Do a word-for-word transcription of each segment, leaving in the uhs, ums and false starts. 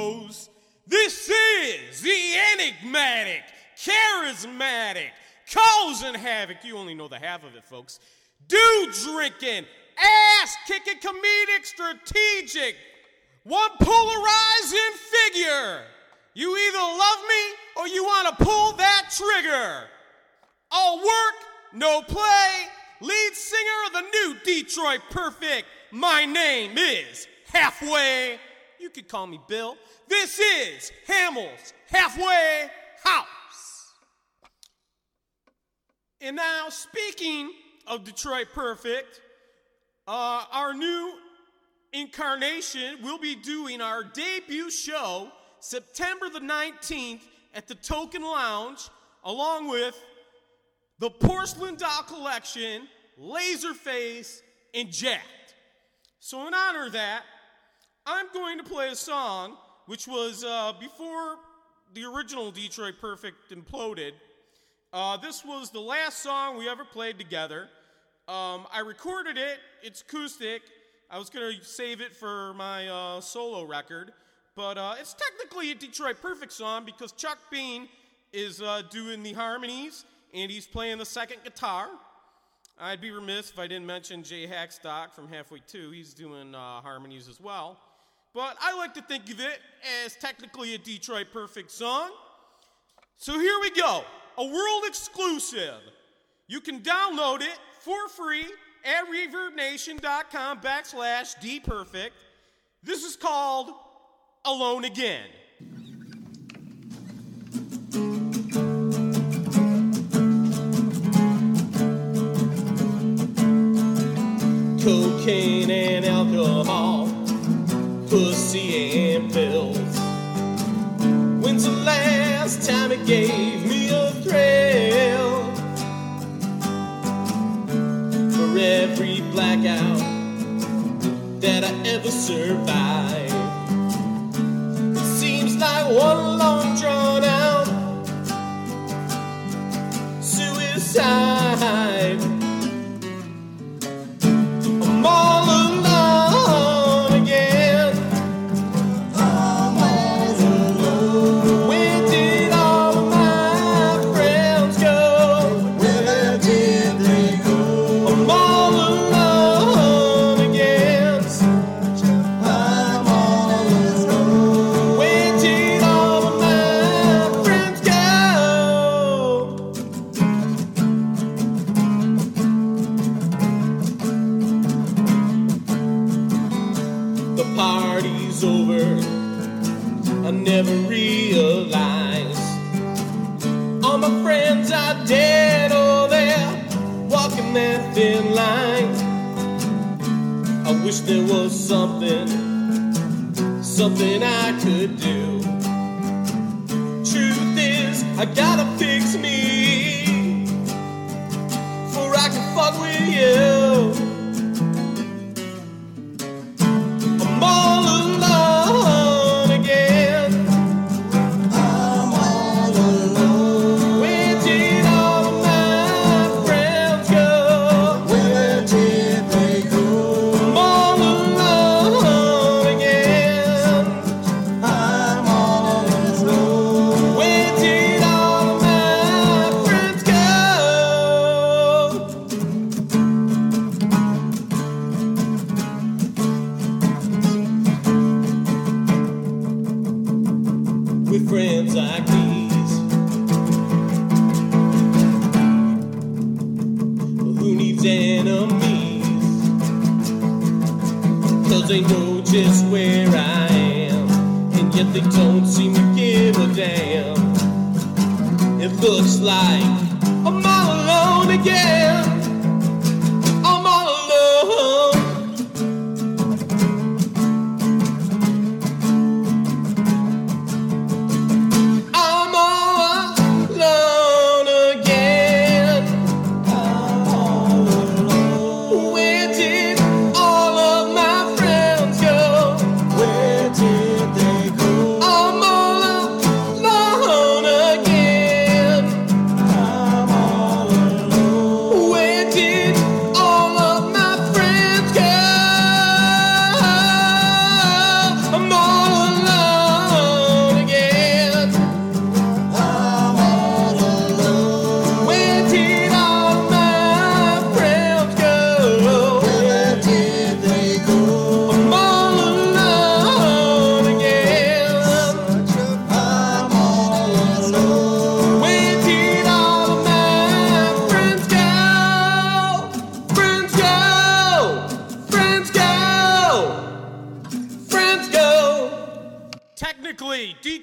knows. This is the enigmatic, charismatic, causing havoc. You only know the half of it, folks. Dude drinking, ass kicking, comedic, strategic, one polarizing figure. You either love me or you want to pull that trigger. All work, no play. Lead singer of the new Detroit Perfect. My name is Halfway. You could call me Bill. This is Hamill's Halfway House. And now, speaking of Detroit Perfect, uh, our new incarnation will be doing our debut show September the nineteenth at the Token Lounge, along with the Porcelain Doll Collection, Laserface, and Jacked. So in honor of that, I'm going to play a song which was uh, before the original Detroit Perfect imploded. Uh, this was the last song we ever played together. Um, I recorded it. It's acoustic. I was going to save it for my uh, solo record. But uh, it's technically a Detroit Perfect song because Chuck Bean is uh, doing the harmonies and he's playing the second guitar. I'd be remiss if I didn't mention Jay Hackstock from Halfway two. He's doing uh, harmonies as well. But I like to think of it as technically a Detroit Perfect song. So here we go. A world exclusive. You can download it for free at ReverbNation.com backslash DPerfect. This is called Alone Again. Cocaine and alcohol, pussy and pills. When's the last time it gave me a thrill? For every blackout that I ever survived, it seems like one long drawn out suicide. I'm all alone again. I'm all alone. Where did all of my friends go? Where did they go? I'm all alone again. I'm all alone. Where did all of my friends go? The party's over, I never realized all my friends are dead, oh they're walking that thin line. I wish there was something, something I could do. Truth is, I gotta fix me before I can fuck with you. I'm all alone again. I'm all alone. Where did all of my friends go? Where did they go? I'm all alone again. I'm all alone. Where did all of my friends go? With friends like these, who needs enemies? Cause they know just where I am, and yet they don't seem to give a damn. It looks like I'm all alone again. I'm all alone. I'm all alone again. I'm all alone. Where did all of my friends go? Where did they go? I'm all alone again. I'm all alone.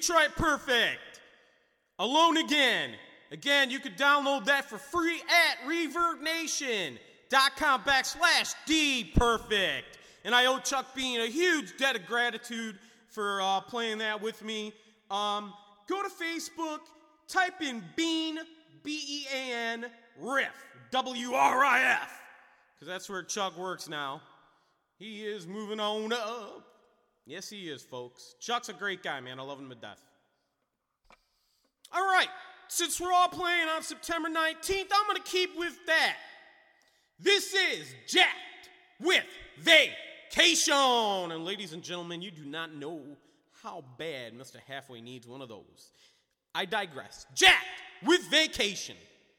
Detroit Perfect. Alone Again. Again, you could download that for free at ReverbNation.com backslash D Perfect. And I owe Chuck Bean a huge debt of gratitude for uh, playing that with me. Um, go to Facebook, type in Bean, B E A N, Riff, W R I F, because that's where Chuck works now. He is moving on up. Yes, he is, folks. Chuck's a great guy, man. I love him to death. All right. Since we're all playing on September nineteenth, I'm going to keep with that. This is Jacked with Vacation. And ladies and gentlemen, you do not know how bad Mister Halfway needs one of those. I digress. Jacked with Vacation.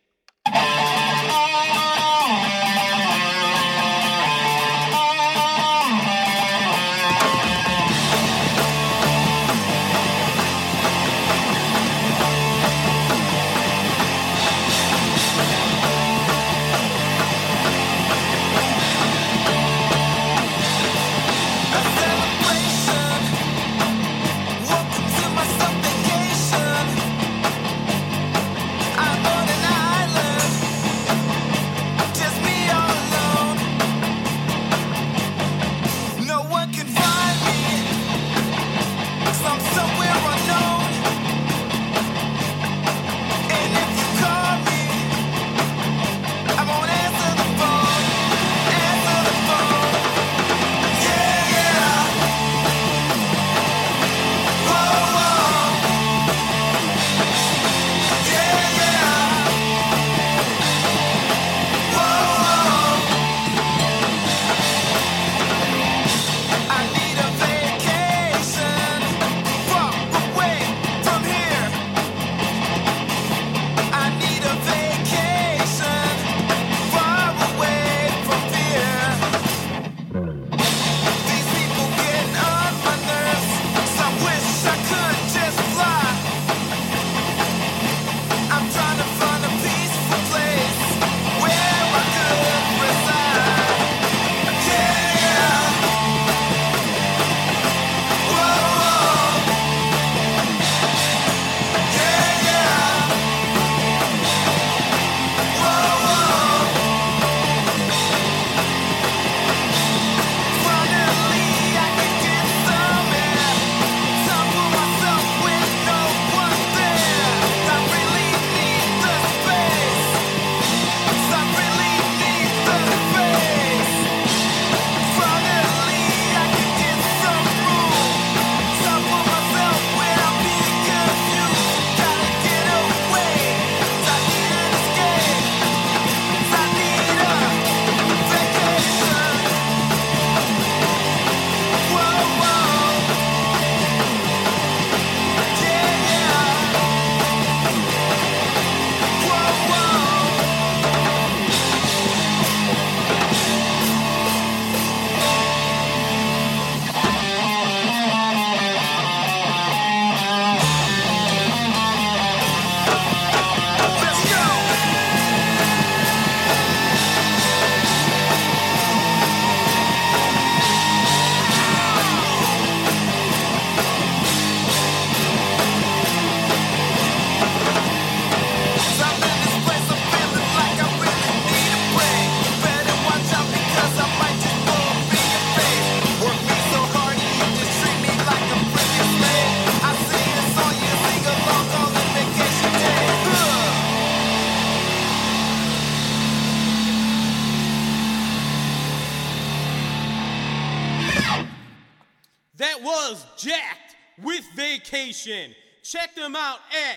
Check them out at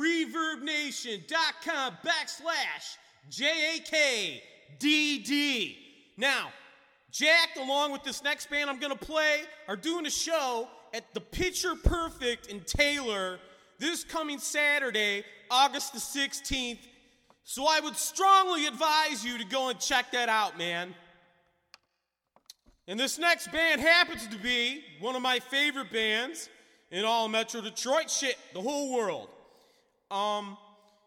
ReverbNation.com backslash J A K D D. Now, Jacked, along with this next band I'm going to play, are doing a show at the Picture Perfect in Taylor this coming Saturday, August the sixteenth. So I would strongly advise you to go and check that out, man. And this next band happens to be one of my favorite bands in all Metro Detroit, shit, the whole world. Um,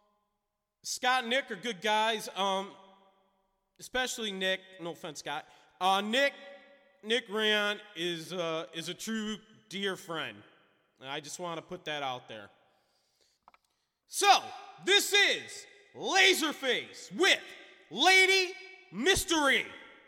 Scott and Nick are good guys, um, especially Nick. No offense, Scott. Uh, Nick, Nick Rayon is uh, is a true dear friend. And I just want to put that out there. So, this is Laserface with Lady Mystery.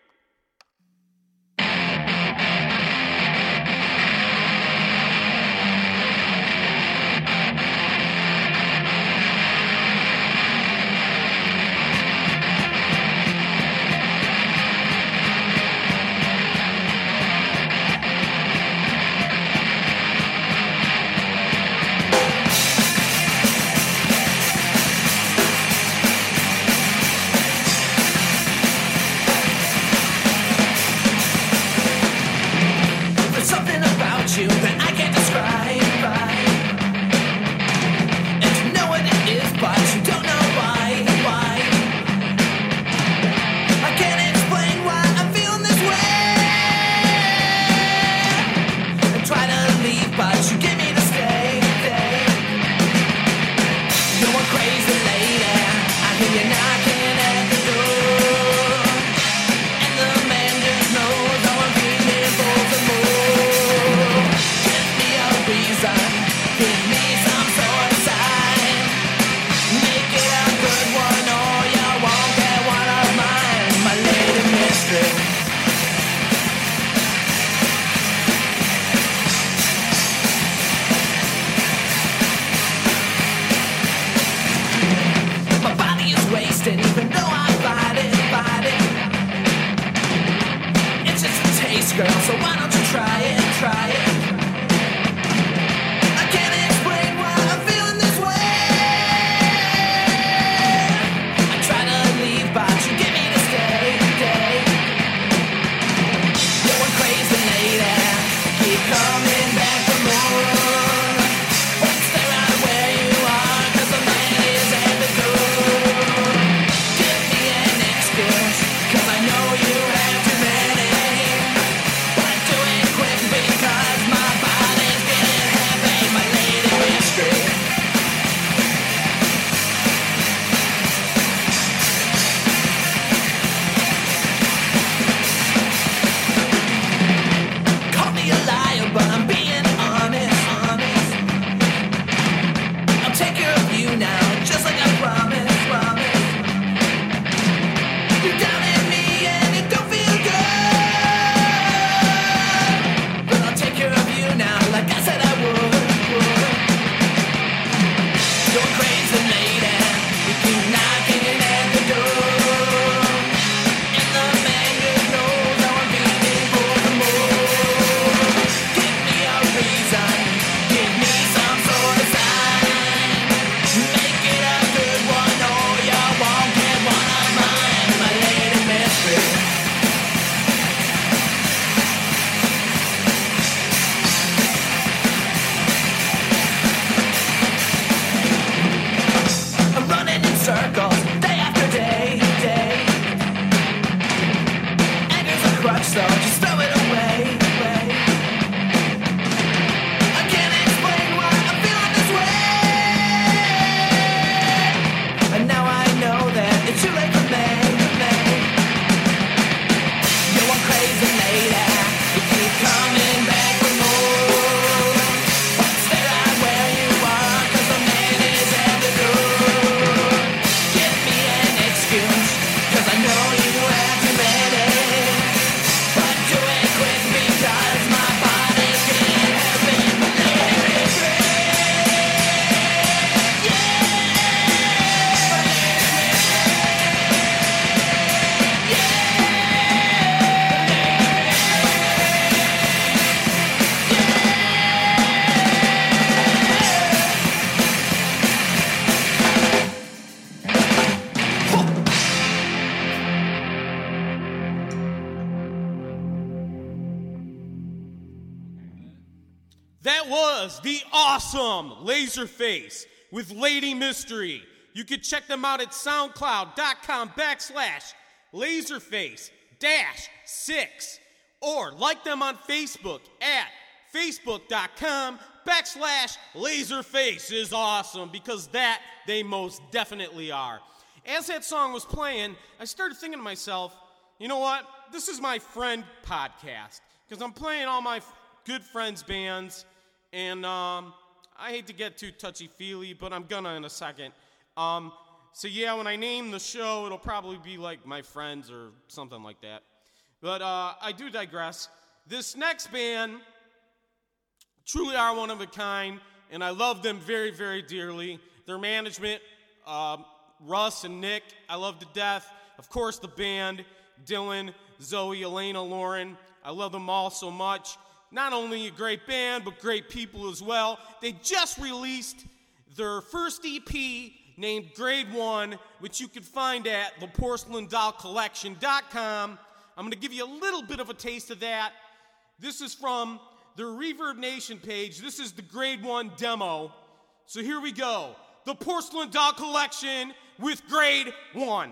That was the awesome Laserface with Lady Mystery. You can check them out at soundcloud.com backslash Laserface dash six or like them on Facebook at facebook.com backslash Laserface is awesome, because that they most definitely are. As that song was playing, I started thinking to myself, you know what? This is my friend podcast, because I'm playing all my f- good friends' bands, And um, I hate to get too touchy-feely, but I'm gonna in a second. Um, so yeah, when I name the show, it'll probably be like My Friends or something like that. But uh, I do digress. This next band truly are one of a kind, and I love them very, very dearly. Their management, uh, Russ and Nick, I love to death. Of course, the band, Dylan, Zoe, Elena, Lauren. I love them all so much. Not only a great band, but great people as well. They just released their first E P named Grade One, which you can find at the porcelain doll collection dot com. I'm going to give you a little bit of a taste of that. This is from their Reverb Nation page. This is the Grade One demo. So here we go. The Porcelain Doll Collection with Grade One.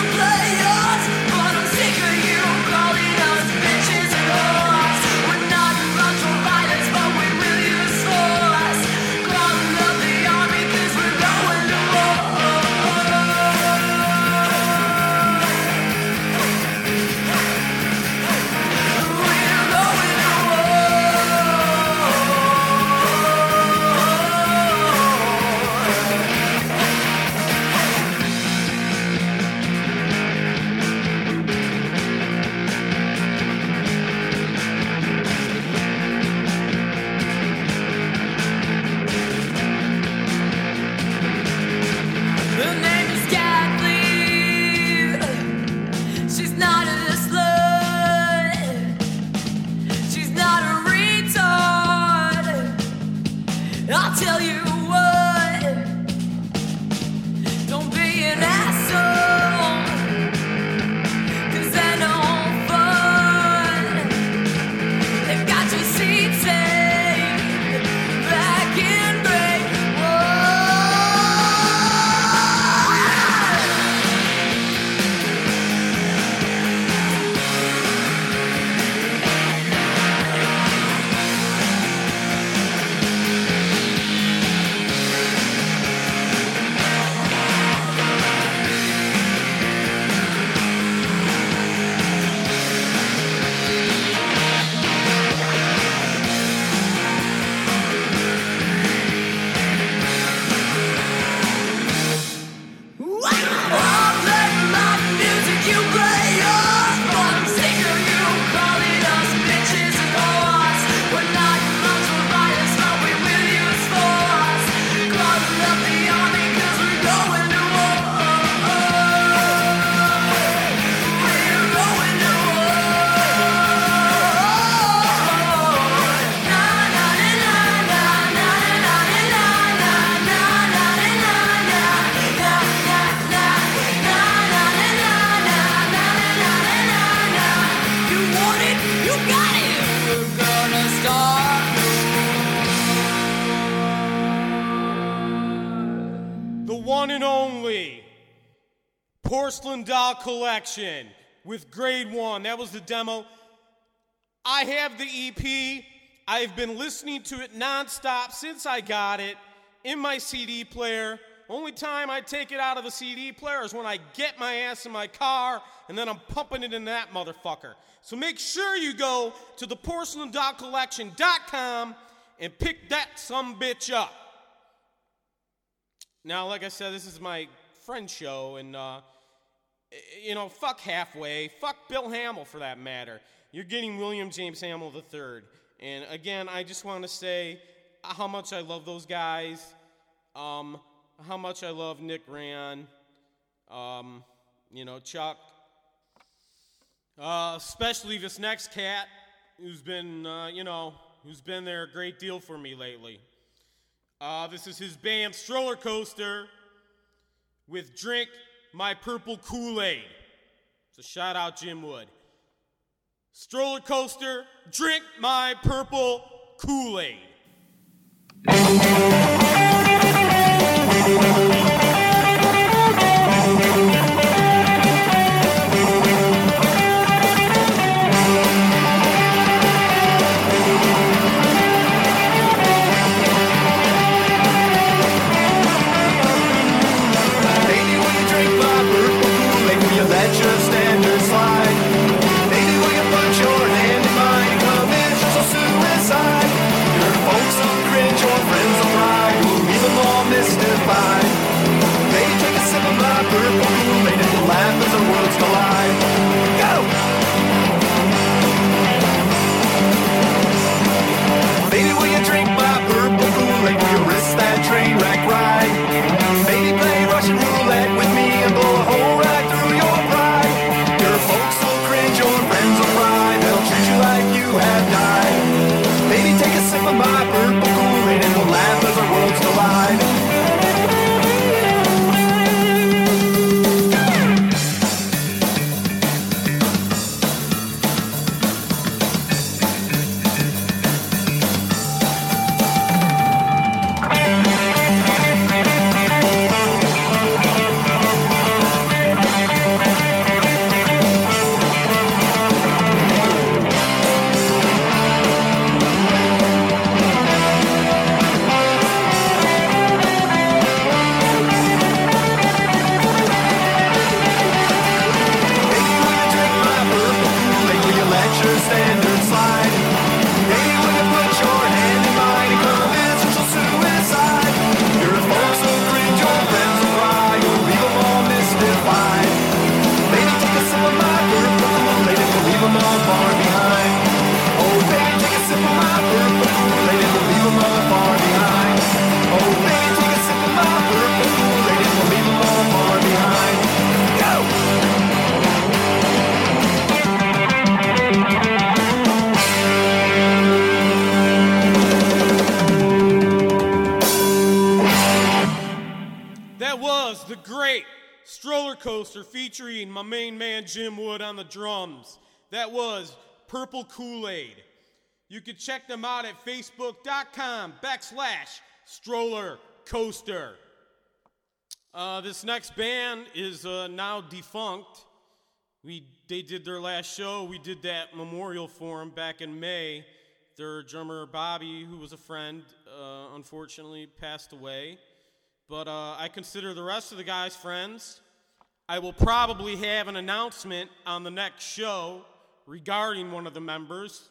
We're not Porcelain Doll Collection with Grade One. That was the demo. I have the E P. I've been listening to it nonstop since I got it in my C D player. Only time I take it out of the C D player is when I get my ass in my car and then I'm pumping it in that motherfucker. So make sure you go to the porcelain doll collection dot com and pick that sumbitch up. Now, like I said, this is my friend show, and, uh, you know, fuck Halfway. Fuck Bill Hamill, for that matter. You're getting William James Hamill the third. And, again, I just want to say how much I love those guys, um, how much I love Nick Ran, um, you know, Chuck, uh, especially this next cat who's been, uh, you know, who's been there a great deal for me lately. Uh, this is his band, Stroller Coaster, with Drink My Purple Kool-Aid. So shout out Jim Wood. Stroller Coaster, Drink My Purple Kool-Aid. Featuring my main man Jim Wood on the drums. That was Purple Kool-Aid. You can check them out at facebook.com backslash stroller coaster. Uh, this next band is uh, now defunct. We they did their last show. We did that memorial for them back in May. Their drummer Bobby, who was a friend, uh, unfortunately passed away. But uh, I consider the rest of the guys friends. I will probably have an announcement on the next show regarding one of the members.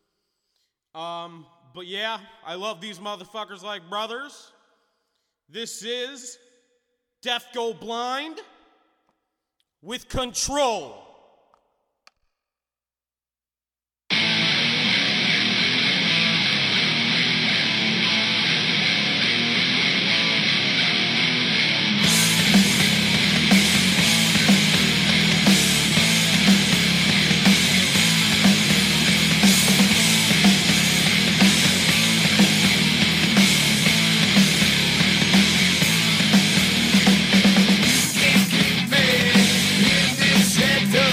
Um, but yeah, I love these motherfuckers like brothers. This is Deaf Go Blind with Control. Set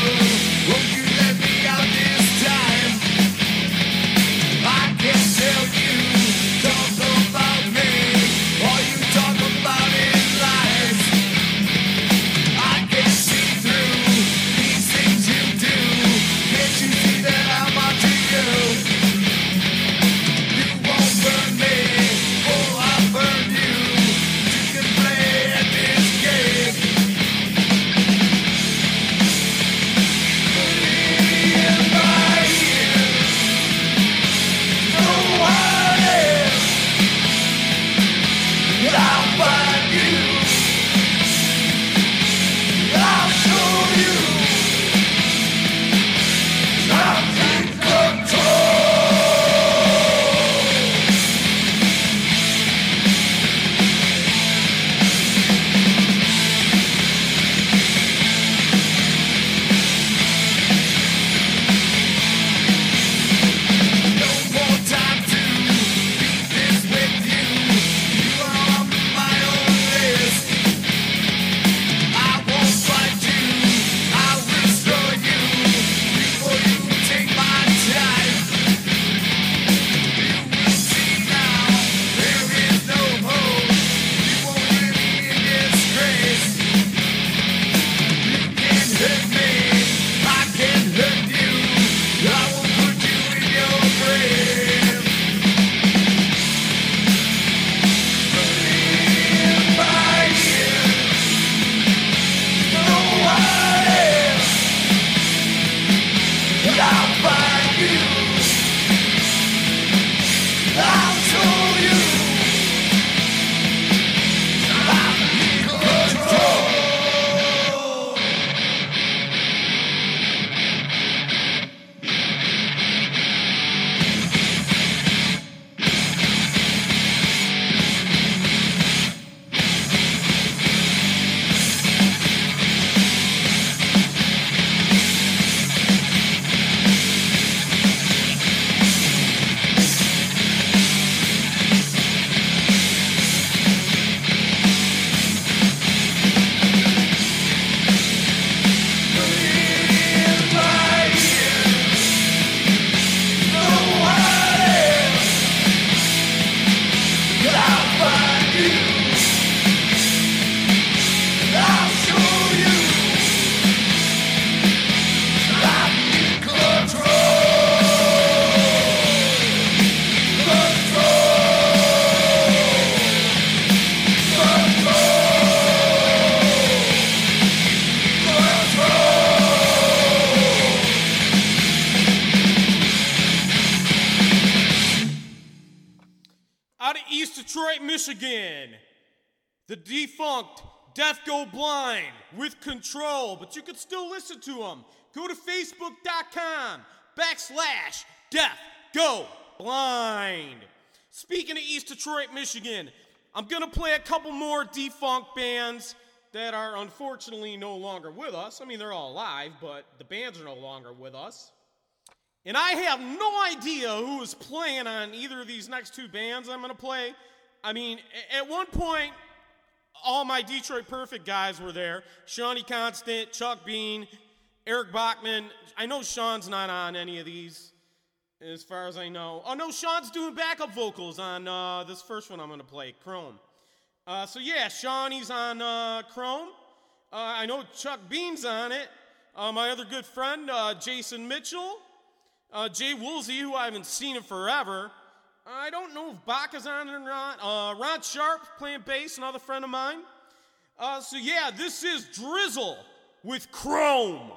Detroit, Michigan, the defunct Deaf Go Blind with Control, but you can still listen to them. Go to facebook.com backslash Deaf Go Blind. Speaking of East Detroit, Michigan, I'm going to play a couple more defunct bands that are unfortunately no longer with us. I mean, they're all alive, but the bands are no longer with us. And I have no idea who is playing on either of these next two bands I'm going to play. I mean, at one point, all my Detroit Perfect guys were there. Shawnee Constant, Chuck Bean, Eric Bachman. I know Sean's not on any of these, as far as I know. Oh, no, Sean's doing backup vocals on uh, this first one I'm going to play, Chrome. Uh, so, yeah, Shawnee's on uh, Chrome. Uh, I know Chuck Bean's on it. Uh, my other good friend, uh, Jason Mitchell. Uh, Jay Woolsey, who I haven't seen in forever. I don't know if Bach is on it or not. Uh, Ron Sharp playing bass, another friend of mine. Uh, so, yeah, this is Drizzle with Chrome.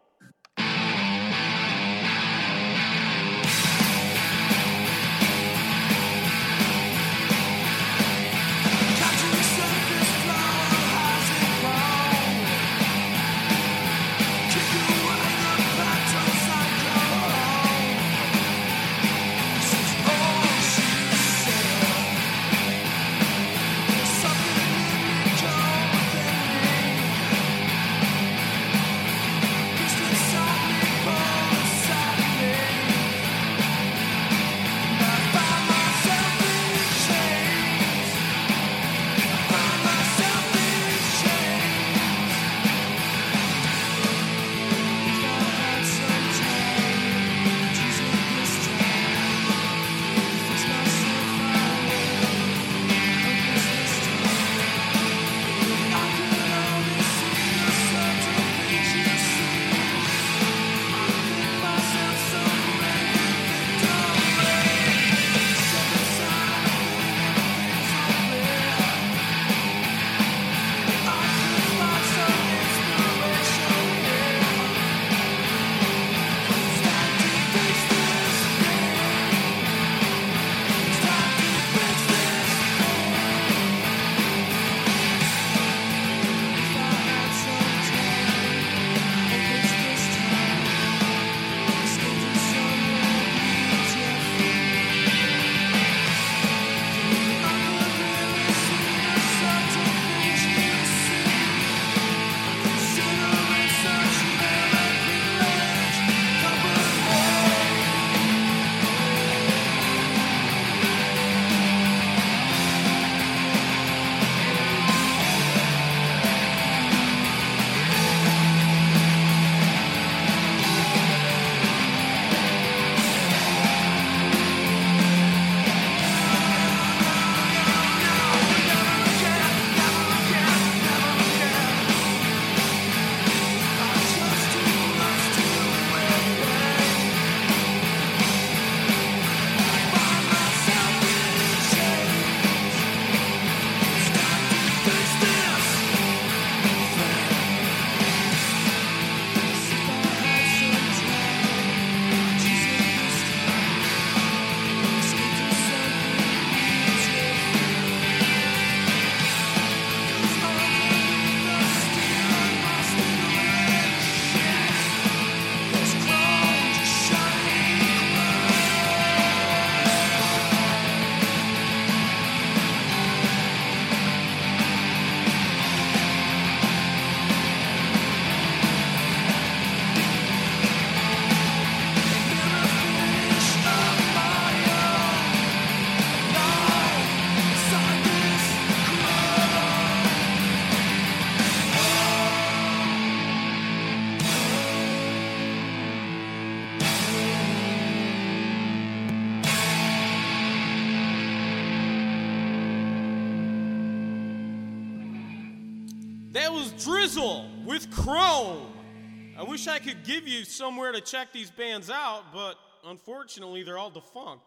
That was Drizzle with Chrome. I wish I could give you somewhere to check these bands out, but unfortunately they're all defunct.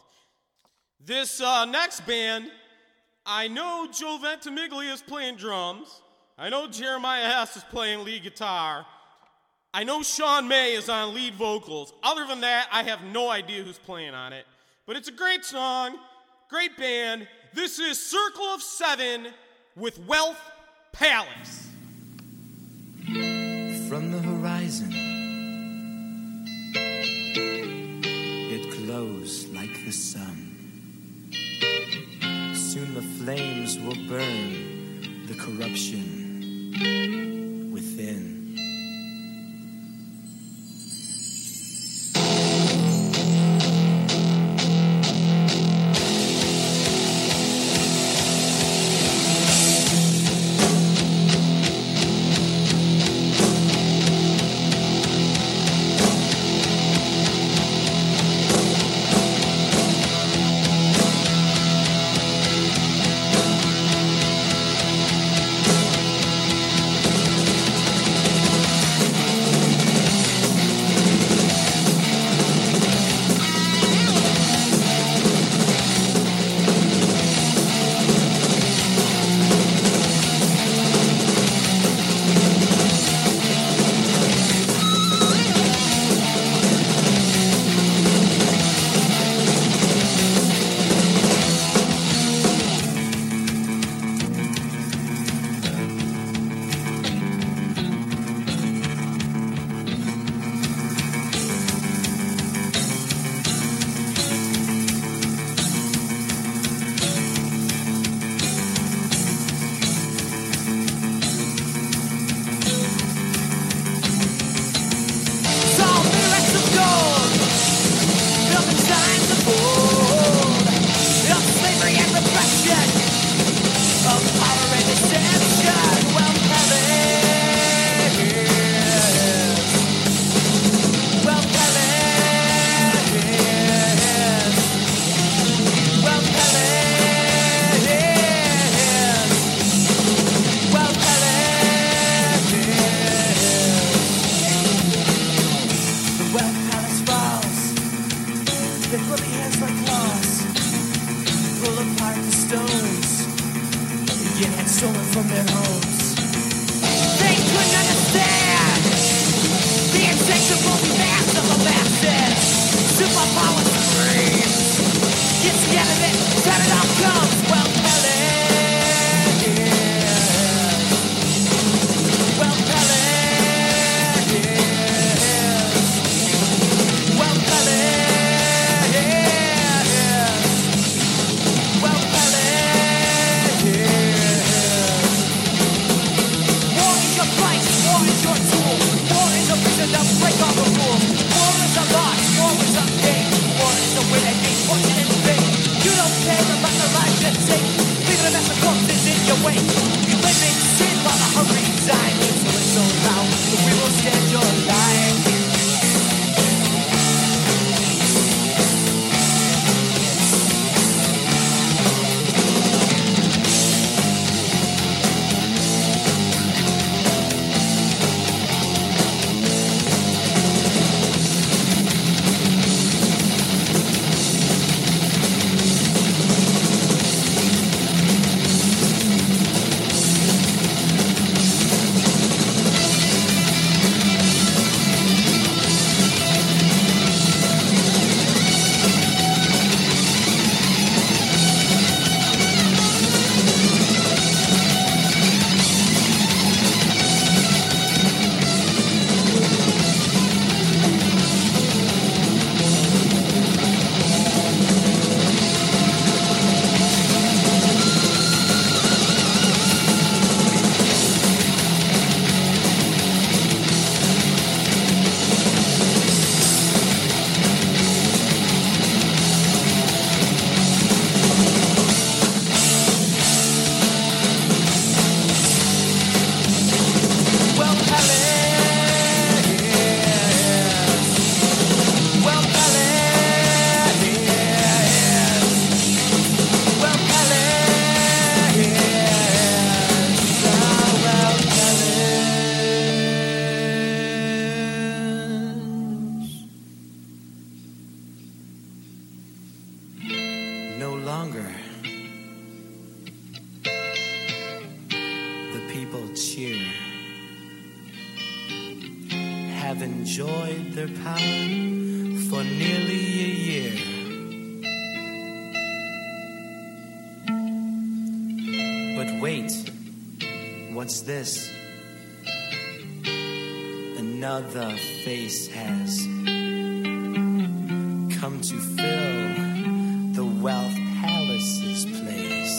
This uh, next band, I know Joe Ventimiglia is playing drums. I know Jeremiah Hess is playing lead guitar. I know Sean May is on lead vocals. Other than that, I have no idea who's playing on it. But it's a great song, great band. This is Circle of Seven with Wealth Palace. From the horizon, it glows like the sun. Soon the flames will burn the corruption within. have enjoyed their power for nearly a year. wait, what's this? Another face has come to fill the Wealth Palace's place.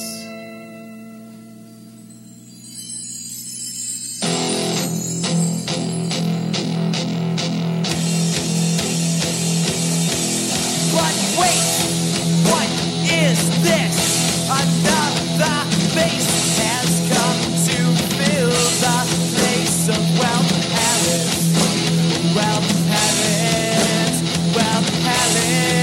But wait, what is this? Another face has come to fill the place of Wealth Palace. Wealth Palace, Wealth Palace.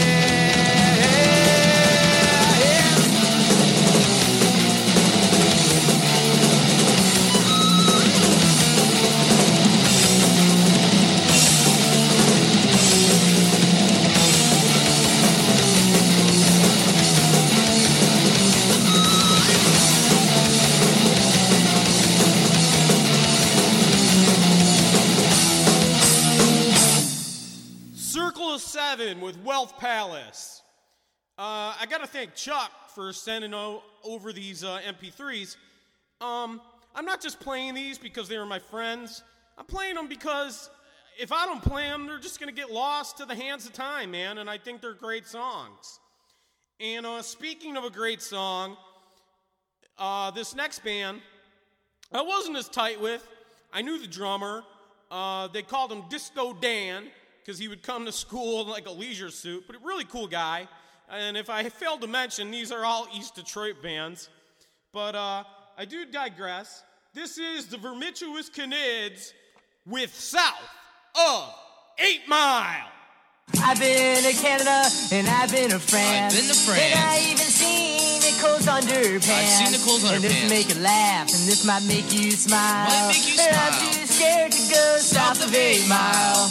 Circle of Seven with Wealth Palace. Uh, I gotta thank Chuck for sending o- over these uh, M P threes. Um, I'm not just playing these because they were my friends. I'm playing them because if I don't play them, they're just gonna get lost to the hands of time, man. And I think they're great songs. And uh, speaking of a great song, uh, this next band, I wasn't as tight with. I knew the drummer. Uh, they called him Disco Dan, because he would come to school in like a leisure suit, but a really cool guy. And if I failed to mention, these are all East Detroit bands. But uh, I do digress. This is the Vermicuous Canids with South of Eight Mile. I've been to Canada and I've been to France. I've been to France. And I even seen Nicole's underpants. I've seen Nicole's And this underpants. make you laugh and this might make you smile. Might make you and I'm smile. too scared to go south of Eight Mile.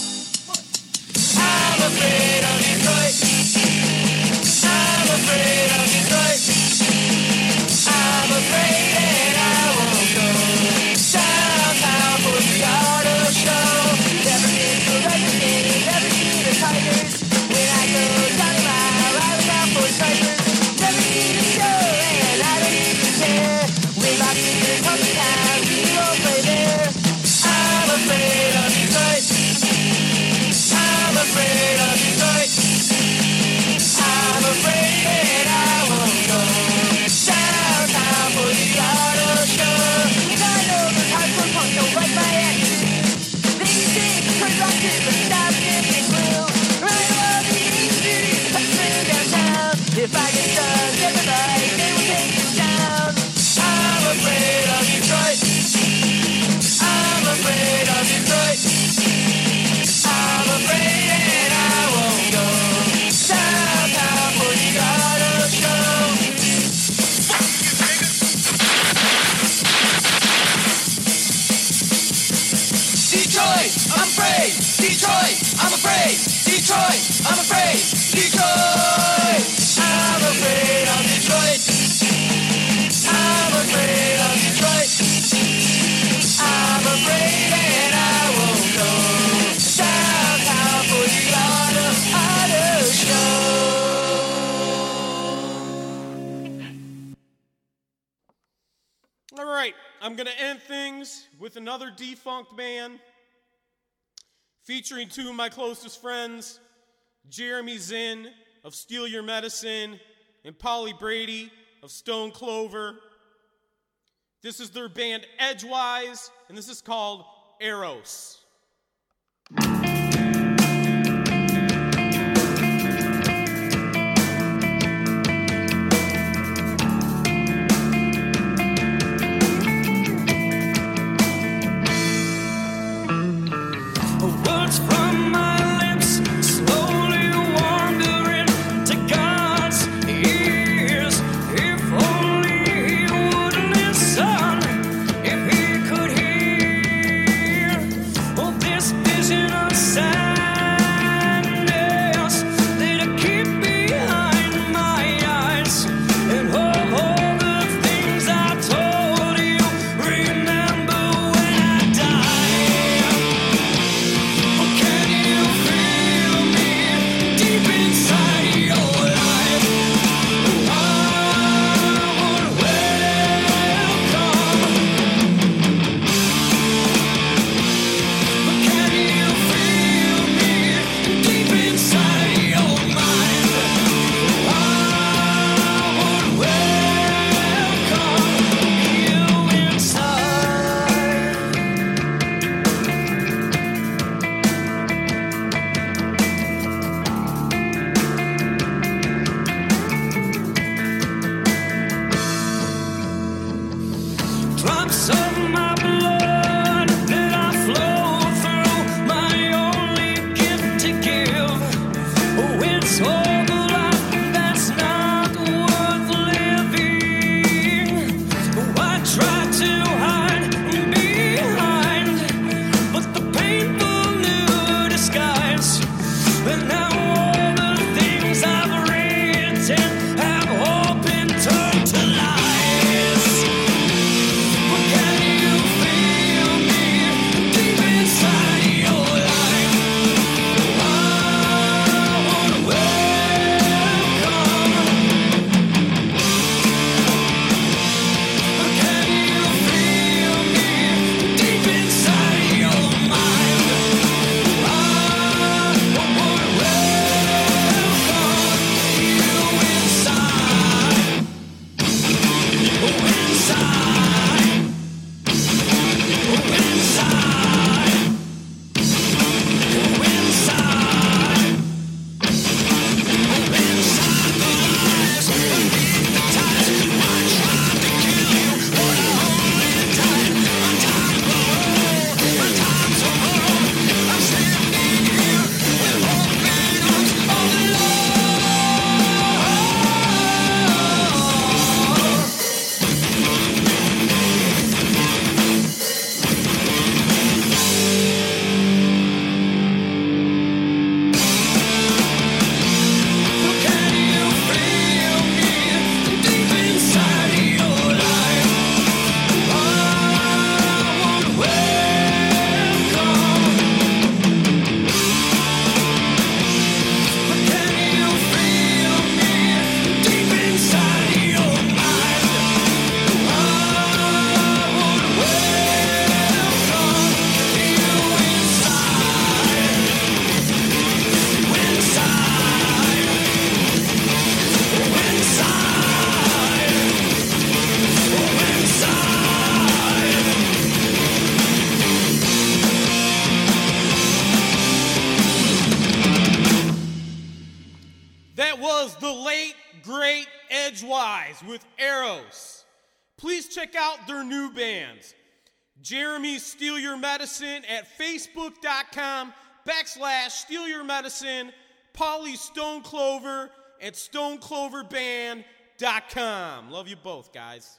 I'm afraid of Detroit. I'm afraid of Detroit. I'm afraid that I won't go downtown for the auto show. Never been to Russian City, never seen the Tigers. When I go down the mile, I look out for stripers. Never seen a show and I don't even care. When my fingers come to town, we won't play there. I'm afraid of Detroit. I'm afraid of Detroit. I'm afraid that I won't go downtown for the auto show. I know those hardcore punks don't like my attitude. They think Detroit rock is the stop getting blue. Right along the East City, I'm straight downtown. If I get stuck, everybody, they will take you down. I'm afraid of Detroit. I'm afraid of Detroit. I'm afraid that I won't go downtown for the auto show. Detroit, I'm afraid. Detroit, I'm afraid. Detroit, I'm afraid. Detroit, I'm afraid of Detroit. I'm afraid of Detroit. I'm afraid that I won't go downtown for the auto, auto show. All right, I'm going to end things with another defunct band featuring two of my closest friends, Jeremy Zinn of Steal Your Medicine and Polly Brady of Stone Clover. This is their band Edgewise, and this is called Eros. Words from my lips slowly wandering to God's ears. If only he would listen, if he could hear was the late, great Edgewise with Eros. Please check out their new bands. Jeremy Steal Your Medicine at facebook.com backslash Steal Your Medicine. Polly Stoneclover at stonecloverband dot com. Love you both, guys.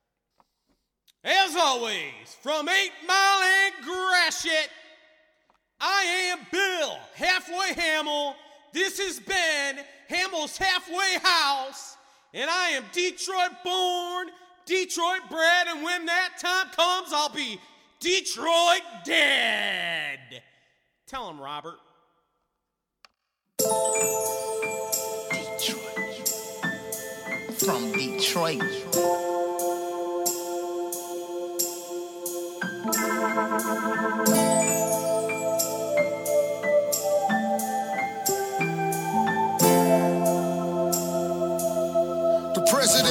As always, from eight Mile and Gratiot, I am Bill Halfway Hamill. This has been Hamill's Halfway House, and I am Detroit born, Detroit bred, and when that time comes, I'll be Detroit dead. Tell him, Robert. Detroit. From Detroit. The president,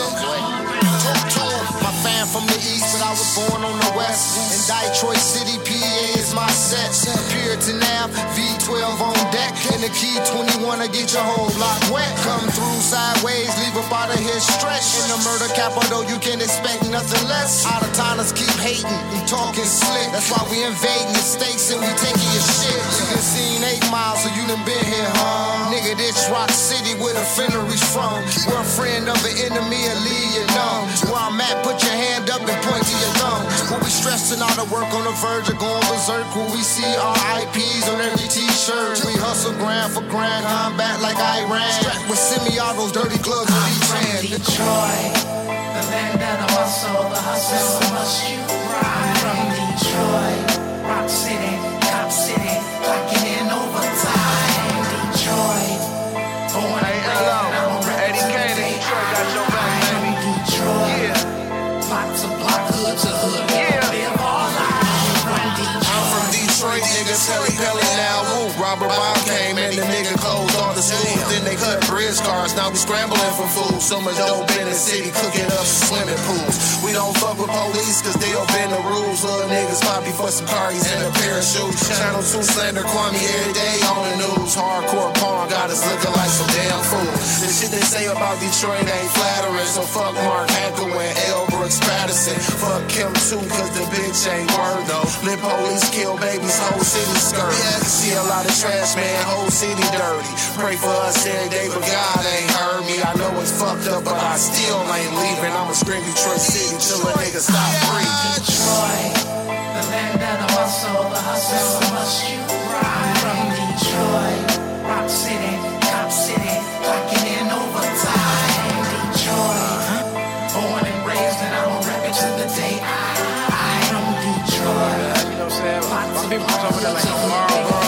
talk to him. My fam from the east, but I was born on the west. In Detroit City, P A is my set. Puritan Ave, V twelve on deck. In the key twenty-one, I get your whole block wet. Come through sideways, leave up out of here stretch. In the murder capital, you can expect nothing less. Out of towners keep hating and talking slick. That's why we invading the states and we taking your shit. You done seen eight miles, so you done been here, huh? Nigga, this Rock City where the Fennery's from. We're a friend of an enemy, a lead you numb. Where I'm at, put your hand up and point to your thumb. When we stressing out of work on the verge of going berserk. When we see R I Ps on every t-shirt. We hustle grand for grand, combat like Iran. Strapped with semi-autos, dirty gloves, and we ran. Detroit, the land of the hustle, the hustle must you ride. From Detroit, Rock City, Cop City, clocking in overtime. Detroit, born and raised, I'm a representative. Detroit got your back, baby. Detroit, yeah. Block to block, hood to hood, yeah. Live all life from Detroit. I'm from Detroit, niggas Pelly Pelly now. Woo, Robert Bob came and the nigga closed all the schools. Then they cut bridge cars, now we scrambling for food. So much dope in the city, cooking up swimming pools. We don't fuck with police, cause they bend the rules. Little niggas poppy for some carries and a pair of shoes. Channel two Slender Kwame every day on the news. Hardcore porn got us looking like some damn fools. The shit they say about Detroit ain't flattering. So fuck Mark Hankel and L. Brooks Patterson. Fuck Kim too, cause the bitch ain't word though. Lit police kill babies, whole city skirt. Yeah, see a lot of trash, man, whole city dirty. Pray for us every day, but God ain't heard me. I know it's fucked up, but I still ain't leaving. I'ma scream Detroit City till a nigga stop breathing. Detroit, the land of the hustle, the hustle must you ride. From Detroit, Rock City, Cop City, clocking in overtime. Detroit, born and raised, and I'm a rapper to the day I, I am Detroit. You know what I'm saying? My people was over there like tomorrow, bro.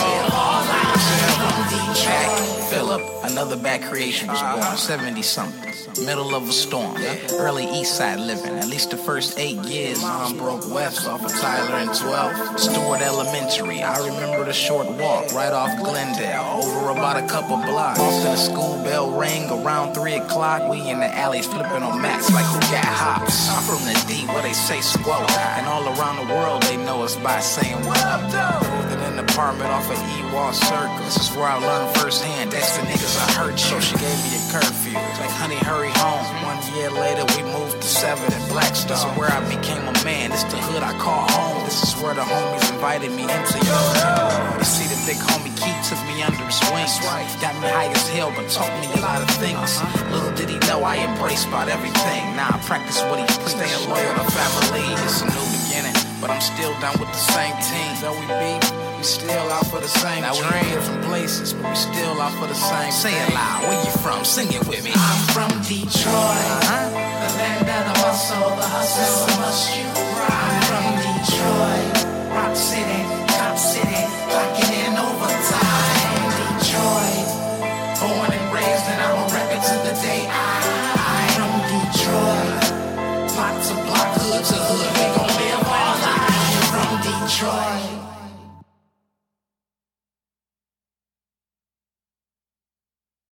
Philip, another bad creation was born, seventy something, middle of a storm, early east side living, at least the first eight years, mom broke west off of Tyler and twelve, Stewart Elementary, I remember the short walk, right off Glendale, over about a couple blocks, after the school bell rang around three o'clock, we in the alley flipping on mats like who got hops, I'm from the D where they say squat, and all around the world they know us by saying what up though, in an apartment off of E-Wall Circle, this is where I learned firsthand, that's the niggas I hurt you. She gave me a curfew. Like, honey, hurry home. One year later, we moved to seven in Blackstone. This is where I became a man. This the hood I call home. This is where the homies invited me into your home. You see, the big homie Key took me under his wings. Got me high as hell, but taught me a lot of things. Little did he know I embraced about everything. Now I practice what he preach. Staying loyal to family. It's a new beginning, but I'm still down with the same team. Though we beef, we still out for the same now dream. We in different places, but we still out for the same. Say it loud, where you from? Sing it with me. I'm from Detroit, uh-huh. The land of the hustle, the hustle must you ride. From Detroit, Rock City.